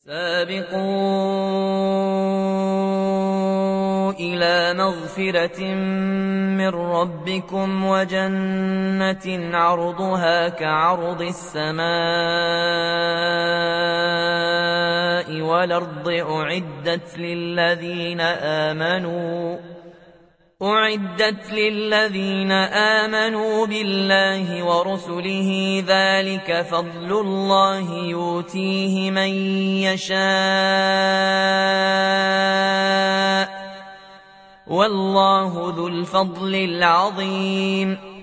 سابقوا إلى مغفرة من ربكم وجنة عرضها كعرض السماء والأرض أعدت للذين آمنوا بالله ورسله ذلك فضل الله يؤتيه من يشاء والله ذو الفضل العظيم